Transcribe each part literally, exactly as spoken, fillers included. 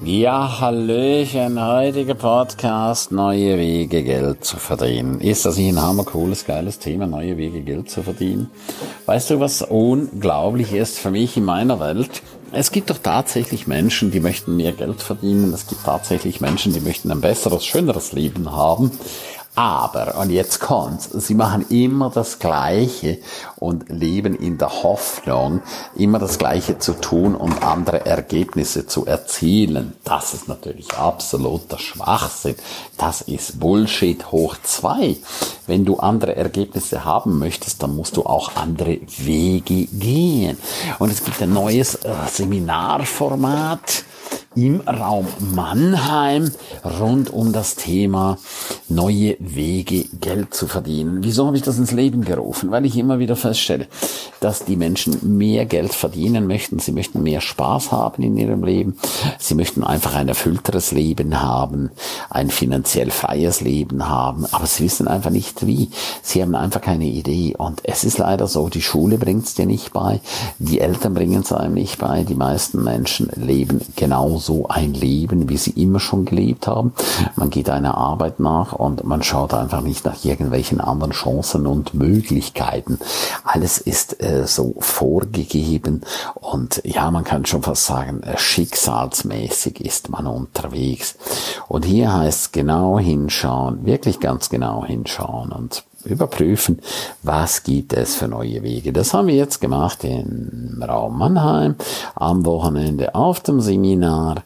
Ja, hallöchen, heutiger Podcast, neue Wege Geld zu verdienen. Ist das nicht ein hammercooles, geiles Thema, neue Wege Geld zu verdienen? Weißt du, was unglaublich ist für mich in meiner Welt? Es gibt doch tatsächlich Menschen, die möchten mehr Geld verdienen. Es gibt tatsächlich Menschen, die möchten ein besseres, schöneres Leben haben. Aber, und jetzt kommt's, sie machen immer das Gleiche und leben in der Hoffnung, immer das Gleiche zu tun und andere Ergebnisse zu erzielen. Das ist natürlich absoluter Schwachsinn. Das ist Bullshit hoch zwei. Wenn du andere Ergebnisse haben möchtest, dann musst du auch andere Wege gehen. Und es gibt ein neues äh, Seminarformat im Raum Mannheim rund um das Thema neue Wege, Geld zu verdienen. Wieso habe ich das ins Leben gerufen? Weil ich immer wieder feststelle, dass die Menschen mehr Geld verdienen möchten. Sie möchten mehr Spaß haben in ihrem Leben. Sie möchten einfach ein erfüllteres Leben haben, ein finanziell freies Leben haben. Aber sie wissen einfach nicht wie. Sie haben einfach keine Idee. Und es ist leider so, die Schule bringt es dir nicht bei. Die Eltern bringen es einem nicht bei. Die meisten Menschen leben genauso so ein Leben, wie sie immer schon gelebt haben. Man geht einer Arbeit nach und man schaut einfach nicht nach irgendwelchen anderen Chancen und Möglichkeiten. Alles ist äh, so vorgegeben und ja, man kann schon fast sagen, äh, schicksalsmäßig ist man unterwegs. Und hier heißt es genau hinschauen, wirklich ganz genau hinschauen und überprüfen, was gibt es für neue Wege. Das haben wir jetzt gemacht im Raum Mannheim am Wochenende auf dem Seminar.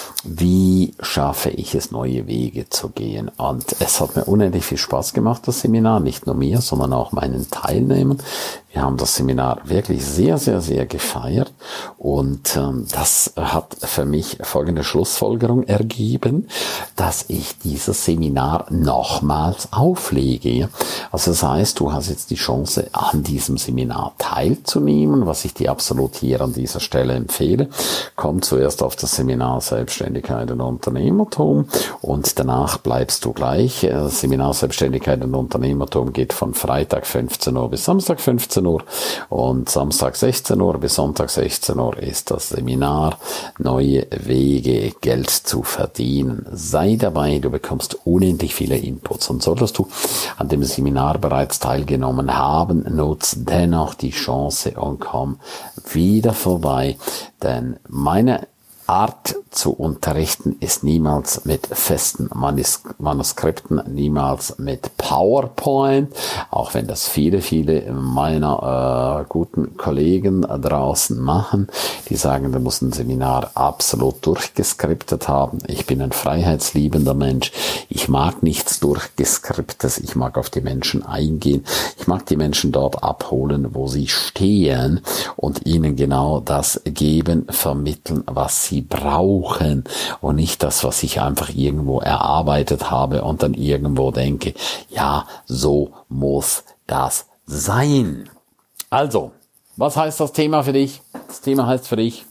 Wie schaffe ich es, neue Wege zu gehen? Und es hat mir unendlich viel Spaß gemacht, das Seminar. Nicht nur mir, sondern auch meinen Teilnehmern. Wir haben das Seminar wirklich sehr, sehr, sehr gefeiert. Und ähm, das hat für mich folgende Schlussfolgerung ergeben, dass ich dieses Seminar nochmals auflege. Also das heißt, du hast jetzt die Chance, an diesem Seminar teilzunehmen, was ich dir absolut hier an dieser Stelle empfehle. Komm zuerst auf das Seminar Selbstständigkeit und Unternehmertum und danach bleibst du gleich. Das Seminar Selbstständigkeit und Unternehmertum geht von Freitag fünfzehn Uhr bis Samstag fünfzehn Uhr und Samstag sechzehn Uhr bis Sonntag sechzehn Uhr ist das Seminar Neue Wege, Geld zu verdienen. Sei dabei, du bekommst unendlich viele Inputs und solltest du an dem Seminar bereits teilgenommen haben, nutz dennoch die Chance und komm wieder vorbei, denn meine Art zu unterrichten ist niemals mit festen Manus- Manuskripten, niemals mit PowerPoint, auch wenn das viele, viele meiner äh, guten Kollegen draußen machen, die sagen, du musst ein Seminar absolut durchgeskriptet haben. Ich bin ein freiheitsliebender Mensch. Ich mag nichts Durchgeskriptes. Ich mag auf die Menschen eingehen. Ich mag die Menschen dort abholen, wo sie stehen und ihnen genau das geben, vermitteln, was sie brauchen und nicht das, was ich einfach irgendwo erarbeitet habe und dann irgendwo denke, ja, so muss das sein. Also, was heißt das Thema für dich? Das Thema heißt für dich,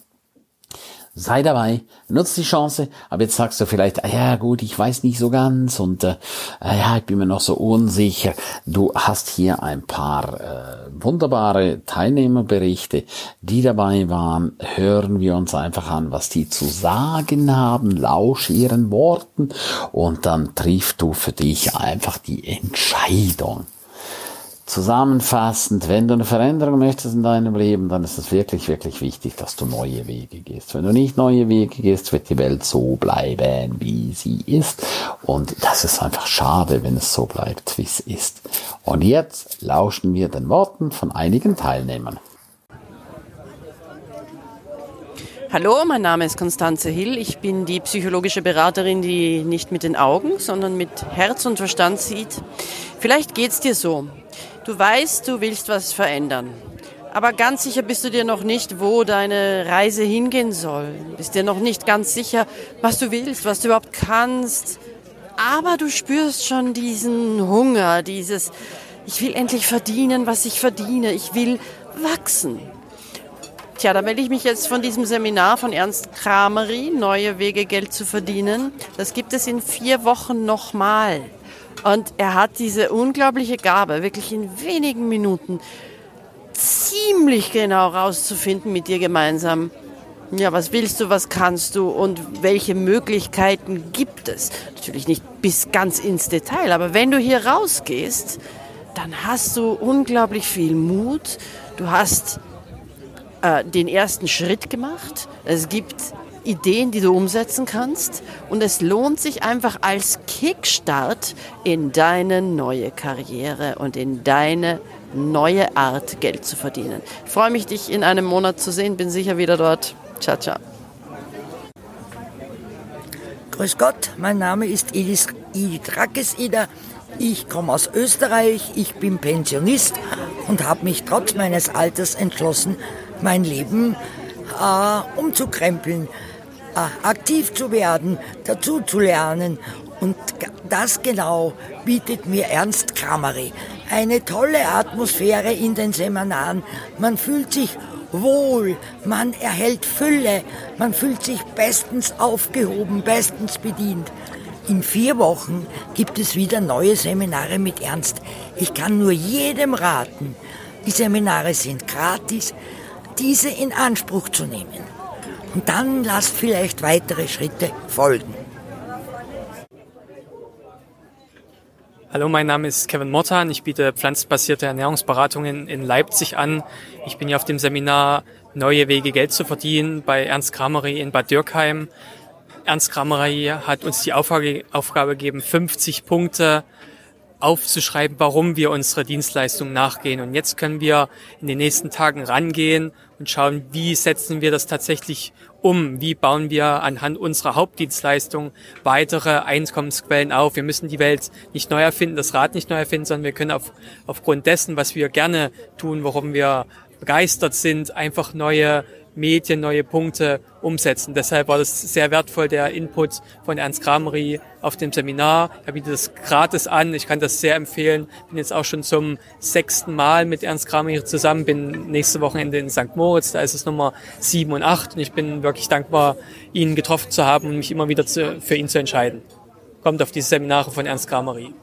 sei dabei, nutz die Chance, aber jetzt sagst du vielleicht, ah ja gut, ich weiß nicht so ganz und äh, ja, ich bin mir noch so unsicher. Du hast hier ein paar äh, wunderbare Teilnehmerberichte, die dabei waren. Hören wir uns einfach an, was die zu sagen haben, lausch ihren Worten und dann triffst du für dich einfach die Entscheidung. Zusammenfassend, wenn du eine Veränderung möchtest in deinem Leben, dann ist es wirklich, wirklich wichtig, dass du neue Wege gehst. Wenn du nicht neue Wege gehst, wird die Welt so bleiben, wie sie ist. Und das ist einfach schade, wenn es so bleibt, wie es ist. Und jetzt lauschen wir den Worten von einigen Teilnehmern. Hallo, mein Name ist Constanze Hill. Ich bin die psychologische Beraterin, die nicht mit den Augen, sondern mit Herz und Verstand sieht. Vielleicht geht's dir so. Du weißt, du willst was verändern. Aber ganz sicher bist du dir noch nicht, wo deine Reise hingehen soll. Bist dir noch nicht ganz sicher, was du willst, was du überhaupt kannst. Aber du spürst schon diesen Hunger, dieses, ich will endlich verdienen, was ich verdiene. Ich will wachsen. Tja, da melde ich mich jetzt von diesem Seminar von Ernst Kramery, Neue Wege, Geld zu verdienen. Das gibt es in vier Wochen nochmal. Und er hat diese unglaubliche Gabe, wirklich in wenigen Minuten ziemlich genau rauszufinden mit dir gemeinsam, Ja, was willst du, was kannst du und welche Möglichkeiten gibt es? Natürlich nicht bis ganz ins Detail, aber wenn du hier rausgehst, dann hast du unglaublich viel Mut. Du hast äh, den ersten Schritt gemacht. Es gibt Ideen, die du umsetzen kannst. Und es lohnt sich einfach als Kickstart in deine neue Karriere und in deine neue Art, Geld zu verdienen. Ich freue mich, dich in einem Monat zu sehen. Bin sicher wieder dort. Ciao, ciao. Grüß Gott, mein Name ist Edith, Edith Rackeseder. Ich komme aus Österreich, ich bin Pensionist und habe mich trotz meines Alters entschlossen, mein Leben äh, umzukrempeln, äh, aktiv zu werden, dazu zu lernen. Und das genau bietet mir Ernst Krameri. Eine tolle Atmosphäre in den Seminaren. Man fühlt sich wohl, man erhält Fülle, man fühlt sich bestens aufgehoben, bestens bedient. In vier Wochen gibt es wieder neue Seminare mit Ernst. Ich kann nur jedem raten, die Seminare sind gratis, diese in Anspruch zu nehmen. Und dann lasst vielleicht weitere Schritte folgen. Hallo, mein Name ist Kevin Mortan. Ich biete pflanzenbasierte Ernährungsberatungen in Leipzig an. Ich bin hier auf dem Seminar Neue Wege, Geld zu verdienen bei Ernst Krameri in Bad Dürkheim. Ernst Krameri hat uns die Aufgabe, Aufgabe gegeben, fünfzig Punkte aufzuschreiben, warum wir unsere Dienstleistung nachgehen. Und jetzt können wir in den nächsten Tagen rangehen und schauen, wie setzen wir das tatsächlich um? Wie bauen wir anhand unserer Hauptdienstleistung weitere Einkommensquellen auf? Wir müssen die Welt nicht neu erfinden, das Rad nicht neu erfinden, sondern wir können auf, aufgrund dessen, was wir gerne tun, worum wir begeistert sind, einfach neue Medien, neue Punkte umsetzen. Deshalb war das sehr wertvoll, der Input von Ernst Krameri auf dem Seminar. Er bietet das gratis an. Ich kann das sehr empfehlen. Bin jetzt auch schon zum sechsten Mal mit Ernst Krameri zusammen. Bin nächste Wochenende in Sankt Moritz. Da ist es Nummer sieben und acht. Und ich bin wirklich dankbar, ihn getroffen zu haben und mich immer wieder zu, für ihn zu entscheiden. Kommt auf diese Seminare von Ernst Krameri.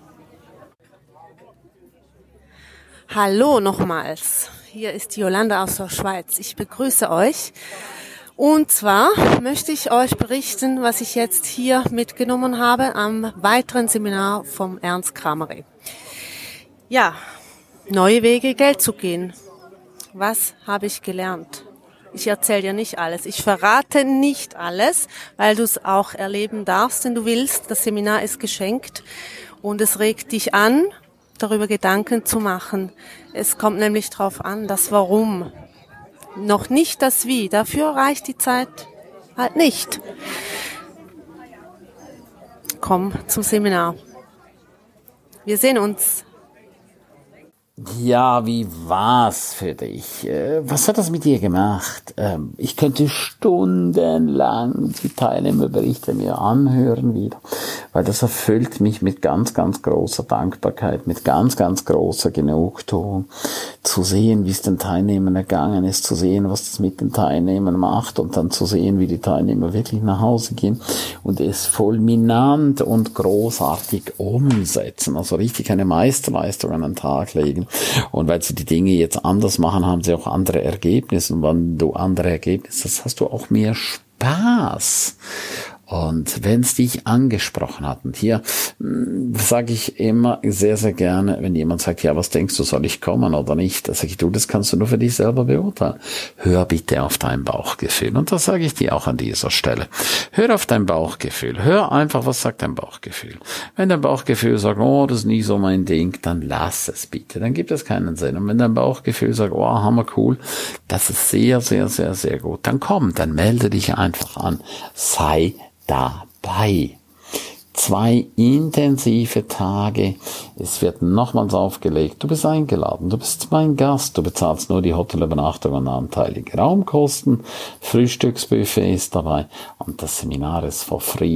Hallo nochmals. Hier ist Jolanda aus der Schweiz. Ich begrüße euch. Und zwar möchte ich euch berichten, was ich jetzt hier mitgenommen habe am weiteren Seminar vom Ernst Krameri. Ja, neue Wege, Geld zu gehen. Was habe ich gelernt? Ich erzähle dir nicht alles. Ich verrate nicht alles, weil du es auch erleben darfst, wenn du willst. Das Seminar ist geschenkt und es regt dich an, darüber Gedanken zu machen. Es kommt nämlich darauf an, das Warum. Noch nicht das Wie. Dafür reicht die Zeit halt nicht. Komm zum Seminar. Wir sehen uns. Ja, wie war's für dich? Was hat das mit dir gemacht? Ich könnte stundenlang die Teilnehmerberichte mir anhören wieder, weil das erfüllt mich mit ganz, ganz großer Dankbarkeit, mit ganz, ganz großer Genugtuung, zu sehen, wie es den Teilnehmern ergangen ist, zu sehen, was das mit den Teilnehmern macht und dann zu sehen, wie die Teilnehmer wirklich nach Hause gehen und es fulminant und großartig umsetzen, also richtig eine Meisterleistung an den Tag legen. Und weil sie die Dinge jetzt anders machen, haben sie auch andere Ergebnisse. Und wenn du andere Ergebnisse hast, hast du auch mehr Spaß. Und wenn es dich angesprochen hat, und hier sage ich immer sehr, sehr gerne, wenn jemand sagt, ja, was denkst du, soll ich kommen oder nicht? Da sage ich, du, das kannst du nur für dich selber beurteilen. Hör bitte auf dein Bauchgefühl. Und das sage ich dir auch an dieser Stelle. Hör auf dein Bauchgefühl. Hör einfach, was sagt dein Bauchgefühl. Wenn dein Bauchgefühl sagt, oh, das ist nie so mein Ding, dann lass es bitte. Dann gibt es keinen Sinn. Und wenn dein Bauchgefühl sagt, oh, hammer cool, das ist sehr, sehr, sehr, sehr gut, dann komm, dann melde dich einfach an. Sei dabei. Zwei intensive Tage. Es wird nochmals aufgelegt. Du bist eingeladen. Du bist mein Gast. Du bezahlst nur die Hotelübernachtung und anteilige Raumkosten. Frühstücksbuffet ist dabei. Und das Seminar ist for free.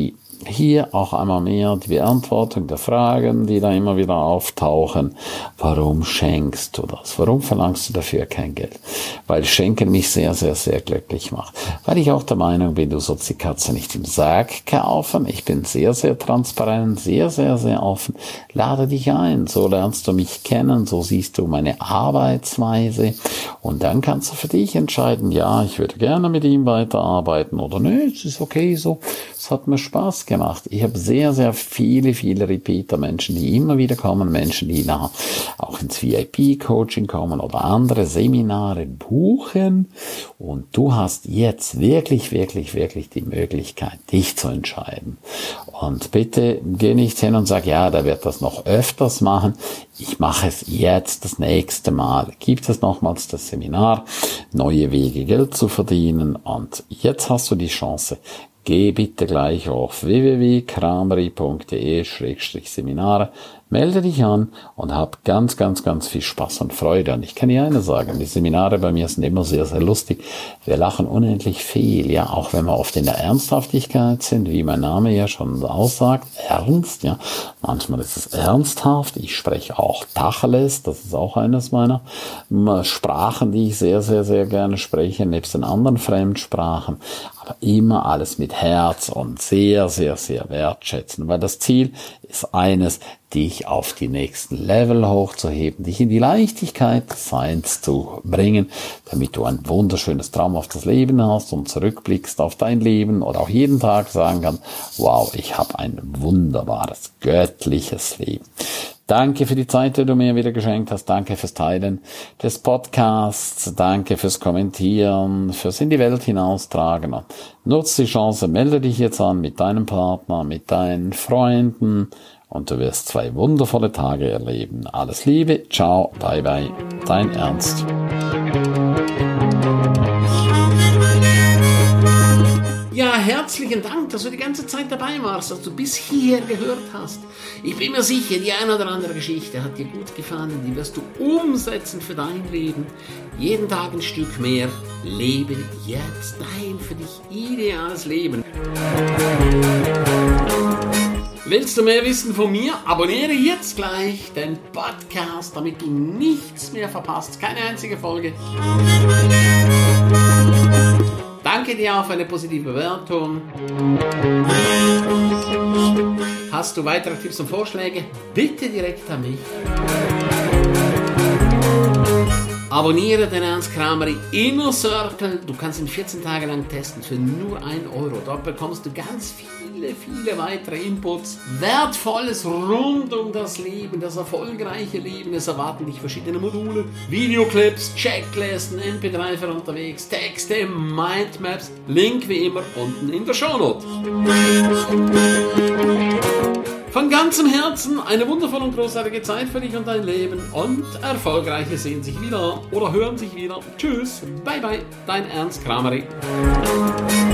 hier auch einmal mehr die Beantwortung der Fragen, die da immer wieder auftauchen. Warum schenkst du das? Warum verlangst du dafür kein Geld? Weil Schenken mich sehr, sehr, sehr glücklich macht. Weil ich auch der Meinung bin, du sollst die Katze nicht im Sack kaufen. Ich bin sehr, sehr transparent, sehr, sehr, sehr offen. Lade dich ein, so lernst du mich kennen, so siehst du meine Arbeitsweise und dann kannst du für dich entscheiden, ja, ich würde gerne mit ihm weiterarbeiten oder nö, es ist okay so, es hat mir Spaß gemacht. Ich habe sehr, sehr viele, viele Repeater-Menschen, die immer wieder kommen, Menschen, die nachher auch ins V I P-Coaching kommen oder andere Seminare buchen und du hast jetzt wirklich, wirklich, wirklich die Möglichkeit, dich zu entscheiden. Und bitte geh nicht hin und sag, ja, der wird das noch öfters machen. Ich mache es jetzt das nächste Mal. Gibt es nochmals das Seminar, neue Wege, Geld zu verdienen und jetzt hast du die Chance. Geh bitte gleich auf w w w punkt krameri punkt d e Schrägstrich Seminare, melde dich an und hab ganz, ganz, ganz viel Spaß und Freude. Und ich kann dir eines sagen, die Seminare bei mir sind immer sehr, sehr lustig. Wir lachen unendlich viel, ja, auch wenn wir oft in der Ernsthaftigkeit sind, wie mein Name ja schon aussagt, ernst, ja. Manchmal ist es ernsthaft. Ich spreche auch Tacheles, das ist auch eines meiner Sprachen, die ich sehr, sehr, sehr gerne spreche, nebst den anderen Fremdsprachen. Aber immer alles mit Herz und sehr, sehr, sehr wertschätzen, weil das Ziel ist eines, dich auf die nächsten Level hochzuheben, dich in die Leichtigkeit des Seins zu bringen, damit du ein wunderschönes, traumhaftes Leben hast und zurückblickst auf dein Leben oder auch jeden Tag sagen kannst, wow, ich habe ein wunderbares, göttliches Leben. Danke für die Zeit, die du mir wieder geschenkt hast. Danke fürs Teilen des Podcasts. Danke fürs Kommentieren, fürs in die Welt hinaustragen. Nutz die Chance, melde dich jetzt an mit deinem Partner, mit deinen Freunden und du wirst zwei wundervolle Tage erleben. Alles Liebe, ciao, bye bye, dein Ernst. Ja, herzlichen Dank, dass du die ganze Zeit dabei warst, dass du bis hierher gehört hast. Ich bin mir sicher, die eine oder andere Geschichte hat dir gut gefallen, die wirst du umsetzen für dein Leben. Jeden Tag ein Stück mehr. Lebe jetzt dein für dich ideales Leben. Willst du mehr wissen von mir? Abonniere jetzt gleich den Podcast, damit du nichts mehr verpasst. Keine einzige Folge. Danke dir auch für eine positive Bewertung. Hast du weitere Tipps und Vorschläge? Bitte direkt an mich. Abonniere den Ernst Krameri Inner Circle. Du kannst ihn vierzehn Tage lang testen für nur ein Euro. Dort bekommst du ganz viele, viele weitere Inputs. Wertvolles rund um das Leben, das erfolgreiche Leben. Es erwarten dich verschiedene Module, Videoclips, Checklisten, M P drei für unterwegs, Texte, Mindmaps. Link wie immer unten in der Shownote. Von ganzem Herzen eine wundervolle und großartige Zeit für dich und dein Leben und Erfolgreiche sehen sich wieder oder hören sich wieder. Tschüss, bye bye, dein Ernst Krameri.